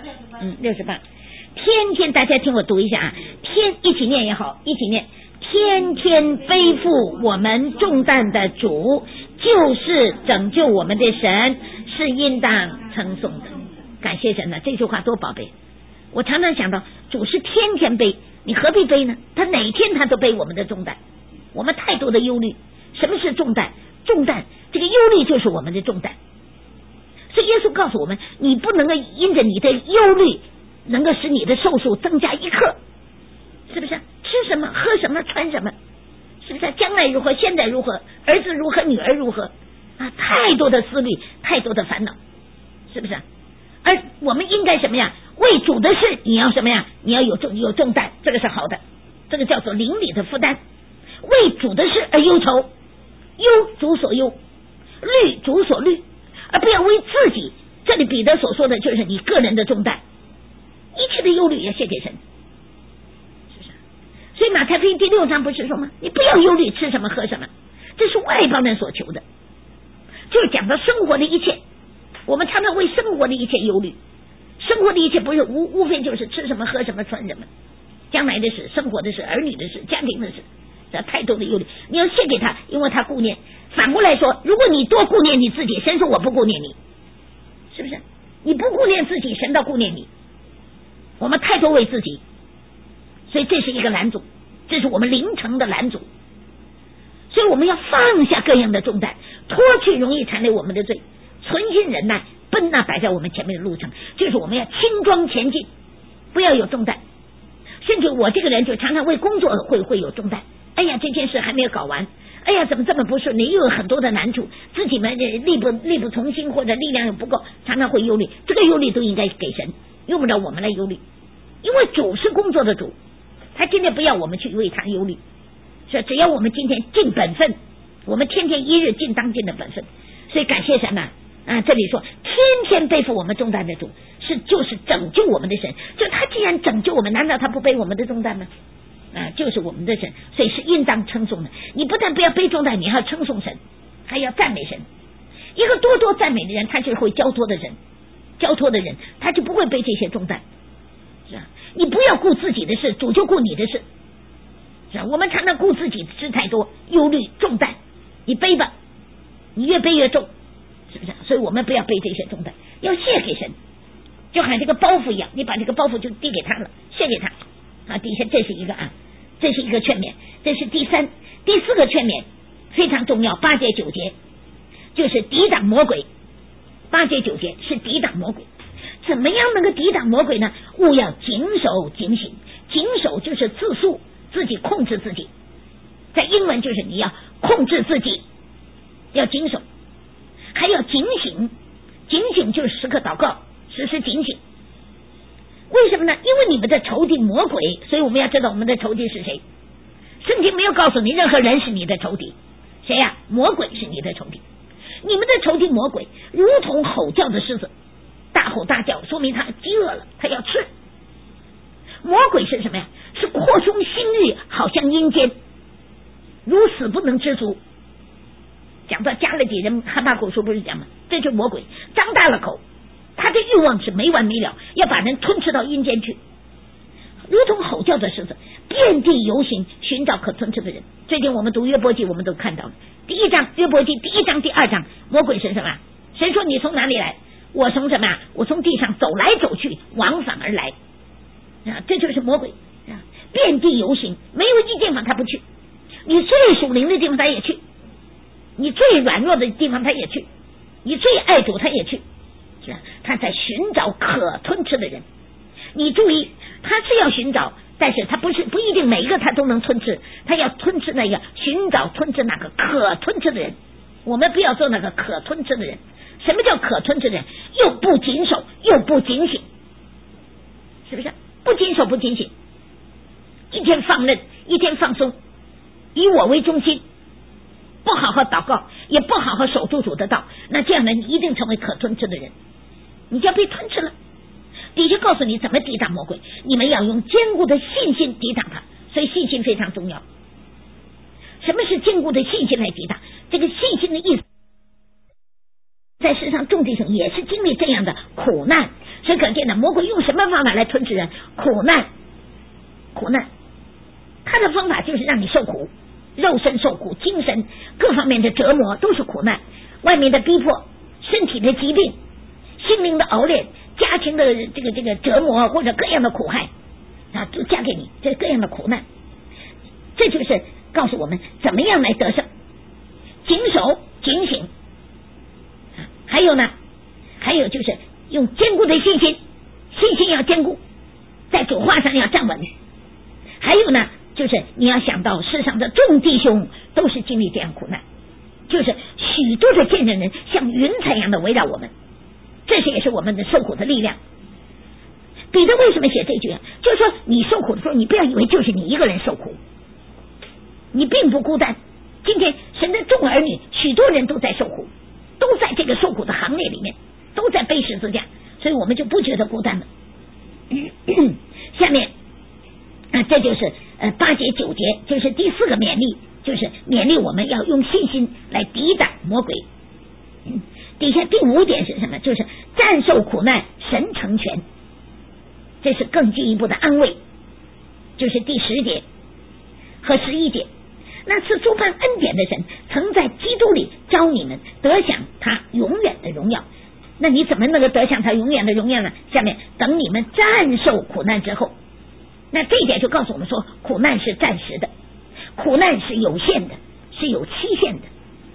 A: 天天大家听我读一下啊，一起念也好，一起念。天天背负我们重担的主，就是拯救我们的神，是应当称颂的。感谢神呢，这句话多宝贝。我常常想到，主是天天背，你何必背呢？他哪天他都背我们的重担。我们太多的忧虑。什么是重担？重担，这个忧虑就是我们的重担。所以耶稣告诉我们，你不能够因着你的忧虑能够使你的寿数增加1克，是不是？吃什么喝什么穿什么，是不是？将来如何，现在如何，儿子如何，女儿如何啊？太多的思虑，太多的烦恼，是不是？而我们应该什么呀？为主的事你要什么呀？你要有重担，这个是好的，这个叫做灵里的负担。为主的事而忧愁，忧主所忧，虑主所虑，而不要为自己。这里彼得所说的就是你个人的重担，一切的忧虑也献给神，是不是？所以马太福音第6章不是说吗？你不要忧虑吃什么喝什么，这是外邦人所求的，就是讲到生活的一切。我们常常为生活的一切忧虑，生活的一切不是无非就是吃什么喝什么穿什么，将来的事，生活的事，儿女的事，家庭的事，这太多的忧虑，你要献给他，因为他顾念。反过来说，如果你多顾念你自己，神说我不顾念你，是不是？你不顾念自己，神倒顾念你。我们太多为自己，所以这是一个拦阻，这是我们灵城的拦阻。所以我们要放下各样的重担，脱去容易缠累我们的罪，存心忍耐，奔那摆在我们前面的路程，就是我们要轻装前进，不要有重担。甚至我这个人就常常为工作会有重担，哎呀，这件事还没有搞完，哎呀，怎么这么不顺利，又有很多的难处，自己们力不从心，或者力量又不够，常常会忧虑。这个忧虑都应该给神，用不着我们来忧虑，因为主是工作的主，他今天不要我们去为他忧虑，所以只要我们今天尽本分，我们天天一日尽当尽的本分。所以感谢神啊，这里说天天背负我们重担的主就是拯救我们的神，就他既然拯救我们，难道他不背我们的重担吗？就是我们的神，所以是应当称颂的。你不但不要背重担，你还要称颂神，还要赞美神。一个多赞美的人，他就会交托的人，他就不会背这些重担，是吧？你不要顾自己的事，主就顾你的事，是吧？我们常常顾自己的事太多，忧虑重担，你背吧，你越背越重，是不是？所以我们不要背这些重担，要卸给神，就好像这个包袱一样，你把这个包袱就递给他了，卸给他底下这是一个劝勉，这是第4个劝勉非常重要，8节9节就是抵挡魔鬼。8节9节是抵挡魔鬼，怎么样能够抵挡魔鬼呢？务要谨守警醒，谨守就是自束，自己控制自己，在英文就是你要控制自己，要谨守，还要警醒，警醒就是时刻祷告，时时警醒。为什么呢？因为你们的仇敌魔鬼，所以我们要知道我们的仇敌是谁。圣经没有告诉你任何人是你的仇敌，谁呀？魔鬼是你的仇敌。你们的仇敌魔鬼如同吼叫的狮子，大吼大叫，说明他饥饿了，他要吃。魔鬼是什么呀？是扩充心欲，好像阴间，如死不能知足。讲到加勒底人哈巴谷书不是讲吗？这就是魔鬼张大了口，他的欲望是没完没了，要把人吞吃到阴间去，如同吼叫的狮子，遍地游行，寻找可吞吃的人。最近我们读约伯记，我们都看到了约伯记第1章第2章，魔鬼是什么？神说你从哪里来？我从什么？我从地上走来走去，往返而来这就是魔鬼遍地游行，没有一地方他不去，你最属灵的地方他也去，你最软弱的地方他也去，你最爱主他也去，他在寻找可吞吃的人。你注意，他是要寻找，但是他不一定每一个他都能吞吃，他要吞吃那个，寻找吞吃那个可吞吃的人。我们不要做那个可吞吃的人。什么叫可吞吃的人？又不谨守，又不警醒，是不是？不谨守不警醒，一天放任，一天放松， 以我为中心，不好好祷告，也不好好守住主的道，那这样呢，你一定成为可吞吃的人，你就要被吞吃了。底下告诉你怎么抵挡魔鬼，你们要用坚固的信心抵挡他，所以信心非常重要。什么是坚固的信心来抵挡？这个信心的意思，在世上众弟兄也是经历这样的苦难，所以可见的魔鬼用什么方法来吞噬人？苦难，他的方法就是让你受苦，肉身受苦，精神各方面的折磨都是苦难，外面的逼迫，身体的疾病，心灵的熬炼，家庭的这个折磨，或者各样的苦害啊，都加给你，这各样的苦难。这就是告诉我们怎么样来得胜，谨守警醒。还有就是用坚固的信心要坚固，在主话上要站稳。还有呢，就是你要想到世上的众弟兄都是经历这样苦难，就是许多的见证人像云彩一样的围绕我们，这是也是我们的受苦的力量。彼得为什么写这句？就是说你受苦的时候，你不要以为就是你一个人受苦，你并不孤单。今天神的众儿女许多人都在受苦，都在这个受苦的行列里面，都在背十字架，所以我们就不觉得孤单了。下面这就是8节9节，就是第4个勉励，就是勉励我们要用信心来抵挡魔鬼。底下第5点是什么？就是战胜苦难，神成全，这是更进一步的安慰，就是第10节和11节。那赐诸般恩典的神曾在基督里召你们得享他永远的荣耀。那你怎么能够得享他永远的荣耀呢？下面等你们战胜苦难之后，那这一点就告诉我们说，苦难是暂时的，苦难是有限的，是有期限的。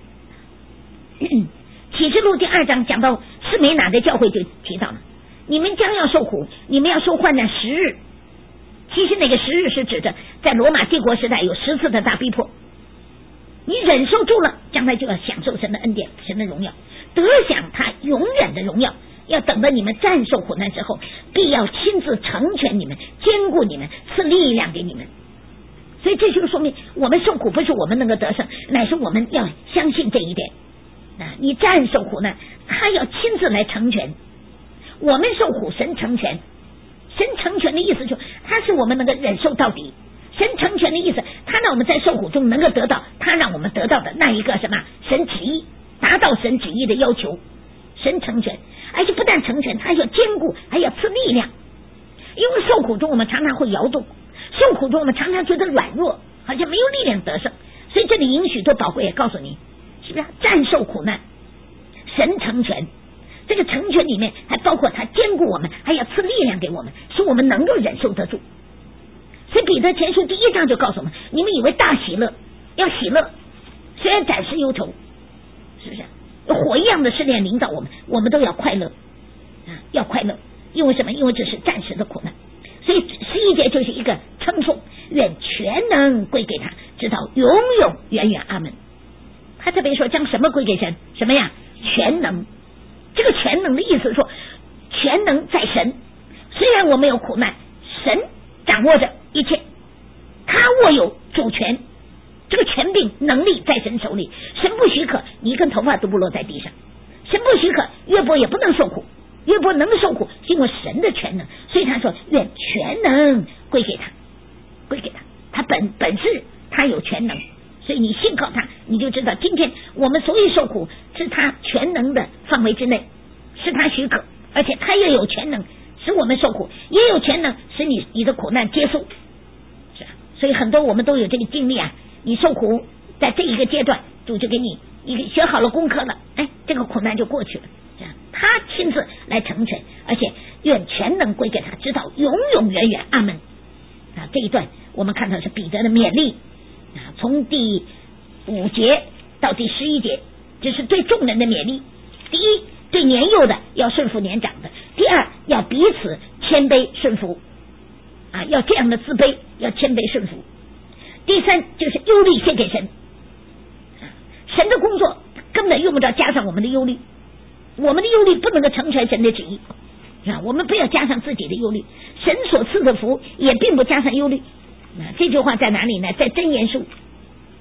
A: 启示录第2章讲到士美拿的教会就提到了，你们将要受苦，你们要受患难10日。其实那个10日是指着在罗马帝国时代有10次的大逼迫，你忍受住了，将来就要享受神的恩典，神的荣耀，得享他永远的荣耀。要等到你们战胜苦难之后，必要亲自成全你们，坚固你们，赐力量给你们。所以这就说明我们受苦不是我们能够得胜，乃是我们要相信这一点。你战胜苦难，他要亲自来成全。我们受苦，神成全。神成全的意思就是他是我们能够忍受到底，神成全的意思，他让我们在受苦中能够得到他让我们得到的那一个什么神旨意，达到神旨意的要求。神成全，而且不但成全，他要坚固，还要赐力量。因为受苦中我们常常会摇动，受苦中我们常常觉得软弱，好像没有力量得胜，所以这里引许多宝贵也告诉你，是不是战胜苦难，神成全。这个成全里面还包括他坚固我们，还要赐力量给我们，使我们能够忍受得住。所以彼得前书第1章就告诉我们，你们以为大喜乐，要喜乐，虽然暂时忧愁，是不是火一样的试炼领导我们，我们都要快乐要快乐。因为什么？因为这是暂时的苦难。所以11节就是一个称颂，愿全能归给他，直到永永远远，阿门。他特别说将什么归给神？什么呀？全能。这个全能的意思是说，全能在神，虽然我们有苦难，神掌握着一切，他握有主权，这个权柄能力在神手里，神不许可你一根头发都不落在地上，神不许可约伯也不能受苦，约伯能受苦是因为神的全能，所以他说愿全能归给他，归给他，他本是他有全能，所以你信靠他，你就知道今天我们所以受苦是他全能的范围之内，是他许可，而且他也有全能使我们受苦，也有全能使你的苦难结束，是吧？所以很多我们都有这个经历啊，你受苦在这一个阶段，主就给你学好了功课了，这个苦难就过去了，这样他亲自来成全，而且愿全能归给他，直到永永远远，阿门。这一段我们看到是彼得的勉励，从第5节到第11节，这是对众人的勉励。第一，对年幼的要顺服年长的；第二，要彼此谦卑顺服，要这样的自卑，要谦卑顺服。第三，就是忧虑献给神，神的工作根本用不着加上我们的忧虑，我们的忧虑不能够成全神的旨意，我们不要加上自己的忧虑，神所赐的福也并不加上忧虑。这句话在哪里呢？在箴言书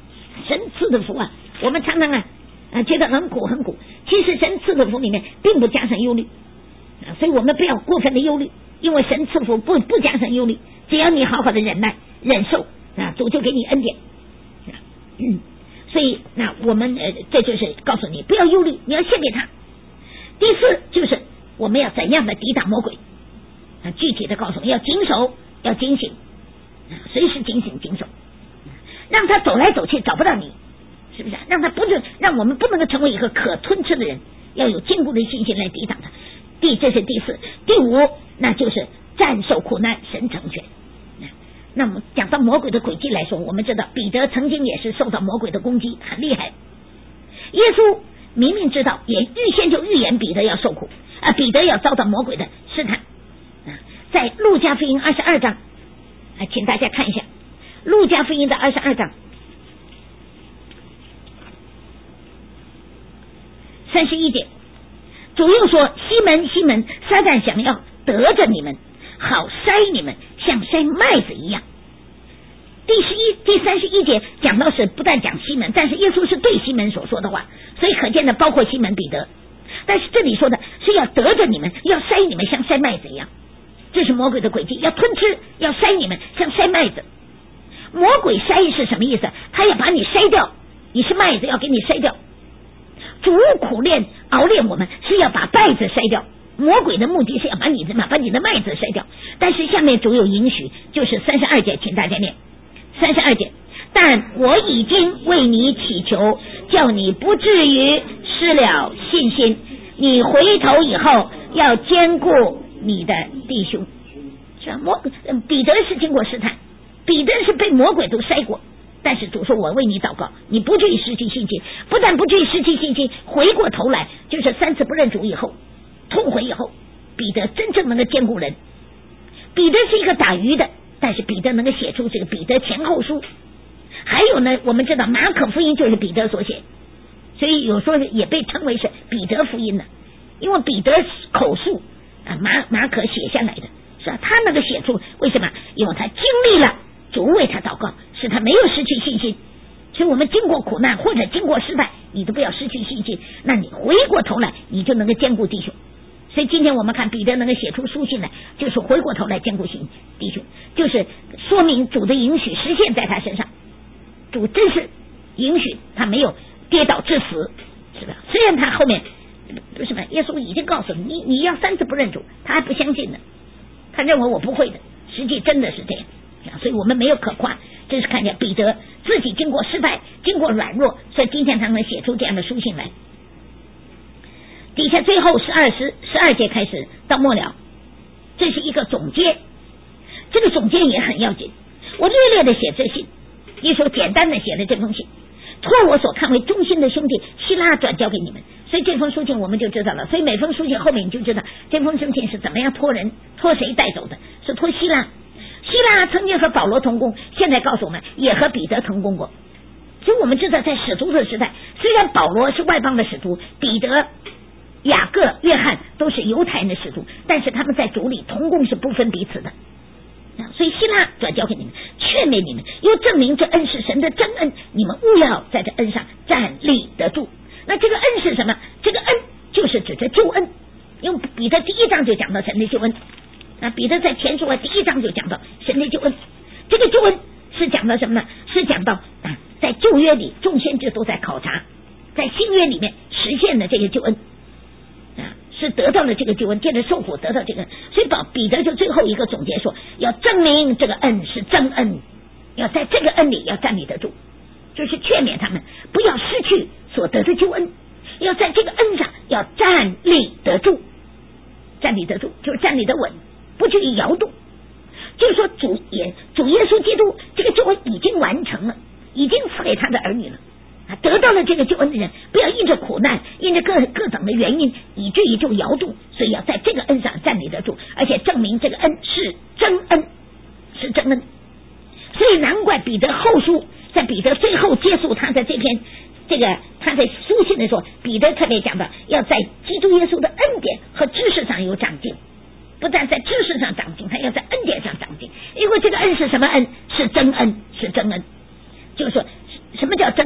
A: 神赐的福啊，我们常常觉得很苦很苦，其实神赐的福里面并不加上忧虑所以我们不要过分的忧虑，因为神赐福不加上忧虑，只要你好好的忍耐忍受主就给你恩典所以那我们这就是告诉你不要忧虑，你要献给他。第四就是我们要怎样的抵挡魔鬼具体的告诉你要谨守要警醒随时警醒谨守，让他走来走去找不到你，是不是让我们不能够成为一个可吞吃的人，要有坚固的信心来抵挡他。这是第四。第五那就是战胜苦难神成全。那么讲到魔鬼的诡计来说，我们知道彼得曾经也是受到魔鬼的攻击很厉害，耶稣明明知道也预先就预言彼得要受苦彼得要遭到魔鬼的试探在路加福音22章请大家看一下路加福音的22章31节，主又说西门西门，撒旦想要得着你们，好筛你们像筛麦子一样。第31节讲到是不但讲西门，但是耶稣是对西门所说的话，所以可见的包括西门彼得，但是这里说的是要得着你们，要筛你们像筛麦子一样，这是魔鬼的诡计，要吞吃，要筛你们像筛麦子。魔鬼筛是什么意思？他要把你筛掉，你是麦子要给你筛掉。主苦练熬炼我们是要把稗子筛掉，魔鬼的目的是要把你的麦子筛掉。但是下面主有允许，就是32节，请大家念32节，但我已经为你祈求，叫你不至于失了信心，你回头以后要兼顾你的弟兄。是吧？彼得是经过试探，彼得是被魔鬼都筛过，但是主说我为你祷告，你不至于失去信心。不但不至于失去信心，回过头来就是3次不认主以后痛悔以后，彼得真正能够兼顾人。彼得是一个打鱼的，但是彼得能够写出这个彼得前后书。还有呢，我们知道马可福音就是彼得所写，所以有时候也被称为是彼得福音呢，因为彼得口述马可写下来的，是吧？他能够写出，为什么？因为他经历了主为他祷告，使他没有失去信心。所以我们经过苦难或者经过失败，你都不要失去信心，那你回过头来你就能够兼顾弟兄。所以今天我们看彼得能够写出书信来，就是回过头来兼顾弟兄，就是说明主的允许实现在他身上，主真是允许他没有跌倒致死，是吧？虽然他后面不是吗？耶稣已经告诉你要3次不认主，他还不相信呢，他认为我不会的，实际真的是这样。所以我们没有可夸，这是看见彼得自己经过失败，经过软弱，所以今天他能写出这样的书信来。底下最后12节开始到末了，这是一个总结，这个总结也很要紧。我略略的写这信，一首简单的写的这封信，托我所看为忠心的兄弟希拉转交给你们。所以这封书信我们就知道了，所以每封书信后面你就知道这封书信是怎么样托谁带走的，是托希拉。希拉曾经和保罗同工，现在告诉我们也和彼得同工过。所以我们知道在使徒的时代，虽然保罗是外邦的使徒，彼得、雅各、约翰都是犹太人的使徒，但是他们在主里同工是不分彼此的。所以希拉转交给你们，劝勉你们，又证明这恩是神的真恩，你们务要在这恩上站立得住。那这个恩是什么？这个恩就是指着救恩，因为彼得第1章就讲到神的救恩，彼得在前书第1章就讲到神的救恩。这个救恩是讲到什么呢？是讲到在旧约里众先知都在考察，在新约里面实现了这个救恩是得到了这个救恩，借着受苦得到这个。所以彼得就最后一个总结说，要证明这个恩是真恩，要在这个恩里要站立得住，就是劝勉他们不要失去所得的救恩，要在这个恩上要站立得住。站立得住就是站立得稳，不至于摇动。就是说主耶稣基督这个救恩已经完成了，已经赐给他的儿女了，得到了这个救恩的人不要因着苦难，因着各种的原因以至于就摇动，所以要在这个恩上站立得住，而且证明这个恩是真恩，是真恩。所以难怪彼得后书在彼得最后结束他的这篇他在书信的时候，彼得特别讲到要在基督耶稣的恩典和知识上有长进，不但在知识上长进，还要在恩典上长进。因为这个恩是什么恩？是真恩，是真恩。就是说什么叫真恩？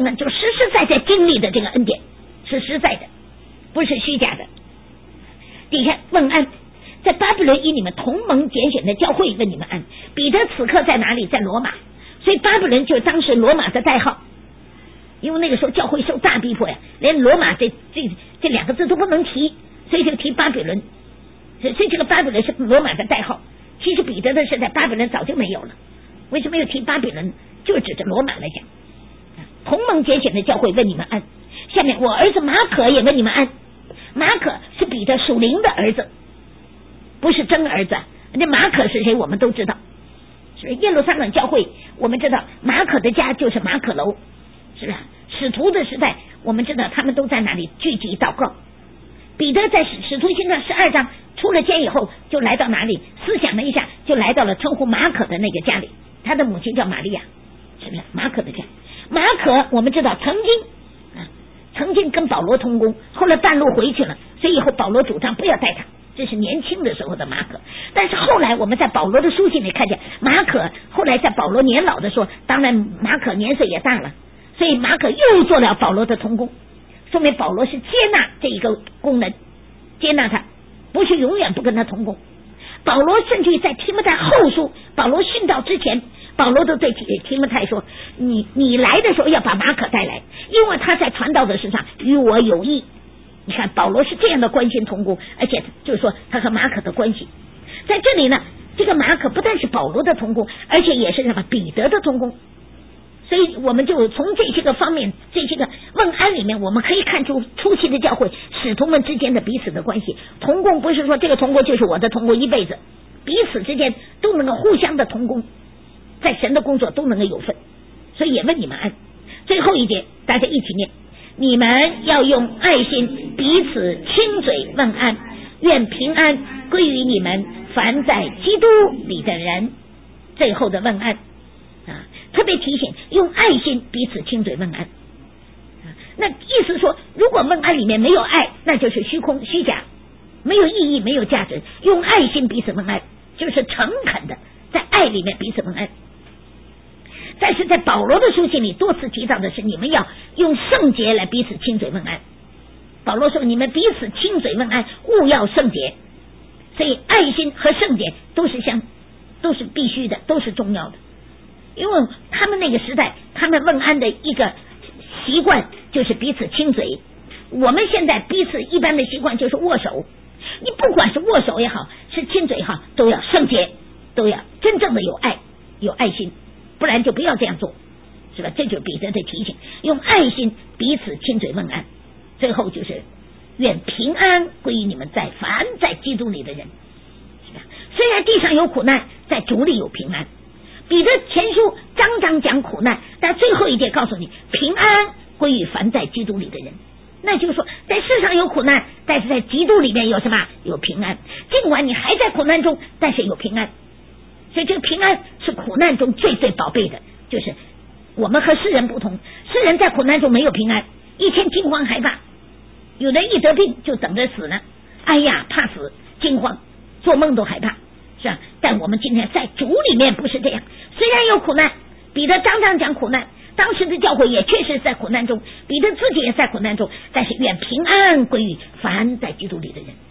A: 实实在在经历的这个恩典是实在的，不是虚假的。底下问安，在巴比伦以你们同盟拣选的教会问你们安。彼得此刻在哪里？在罗马，所以巴比伦就是当时罗马的代号，因为那个时候教会受大逼迫呀，连罗马这两个字都不能提，所以就提巴比伦，所以这个巴比伦是罗马的代号。其实彼得的时代巴比伦早就没有了，为什么要提巴比伦？就指着罗马来讲。同盟拣选的教会问你们安。下面我儿子马可也问你们安。马可是彼得属灵的儿子，不是真儿子。那马可是谁我们都知道，是耶路撒冷教会，我们知道马可的家就是马可楼，是吧？使徒的时代我们知道他们都在那里聚集祷告。彼得在使徒行传12章出了监以后，就来到哪里？思想了一下，就来到了称呼马可的那个家里，他的母亲叫玛利亚，是不是？马可的家。马可我们知道曾经跟保罗同工，后来半路回去了，所以以后保罗主张不要带他，这是年轻的时候的马可。但是后来我们在保罗的书信里看见，马可后来在保罗年老的时候，当然马可年岁也大了，所以马可又做了保罗的同工，说明保罗是接纳这一个功能，接纳他，不是永远不跟他同工。保罗甚至在提摩太后书，保罗殉道之前，保罗都对提摩太说，你来的时候要把马可带来，因为他在传道的事上与我有益。你看保罗是这样的关心同工，而且就是说他和马可的关系在这里呢，这个马可不但是保罗的同工，而且也是什么彼得的同工。所以我们就从这些个方面，这些个问安里面，我们可以看出初期的教会使徒们之间的彼此的关系。同工不是说这个同工就是我的同工一辈子，彼此之间都能够互相的同工，在神的工作都能够有份，所以也问你们安。最后一节大家一起念，你们要用爱心彼此亲嘴问安，愿平安归于你们凡在基督里的人。最后的问安特别提醒用爱心彼此亲嘴问安那意思说，如果问安里面没有爱，那就是虚空虚假，没有意义，没有价值。用爱心彼此问安，就是诚恳的在爱里面彼此问安。但是在保罗的书信里多次提到的是，你们要用圣洁来彼此亲嘴问安。保罗说，你们彼此亲嘴问安，务要圣洁。所以爱心和圣洁都是必须的，都是重要的。因为他们那个时代，他们问安的一个习惯就是彼此亲嘴。我们现在彼此一般的习惯就是握手，你不管是握手也好，是亲嘴也好，都要圣洁，都要真正的有爱，有爱心，不然就不要这样做，是吧？这就是彼得的提醒，用爱心彼此亲嘴问安。最后就是愿平安归于你们凡在基督里的人，是吧？虽然地上有苦难，在主里有平安。彼得前书章章讲苦难，但最后一节告诉你平安归于凡在基督里的人。那就是说，在世上有苦难，但是在基督里面有什么？有平安。尽管你还在苦难中，但是有平安。所以这个平安是苦难中最最宝贝的，就是我们和世人不同，世人在苦难中没有平安，一天惊慌害怕，有人一得病就等着死呢，哎呀怕死惊慌，做梦都害怕，是吧？但我们今天在主里面不是这样，虽然有苦难，彼得章章讲苦难，当时的教会也确实在苦难中，彼得自己也在苦难中，但是愿平安归于凡在基督里的人。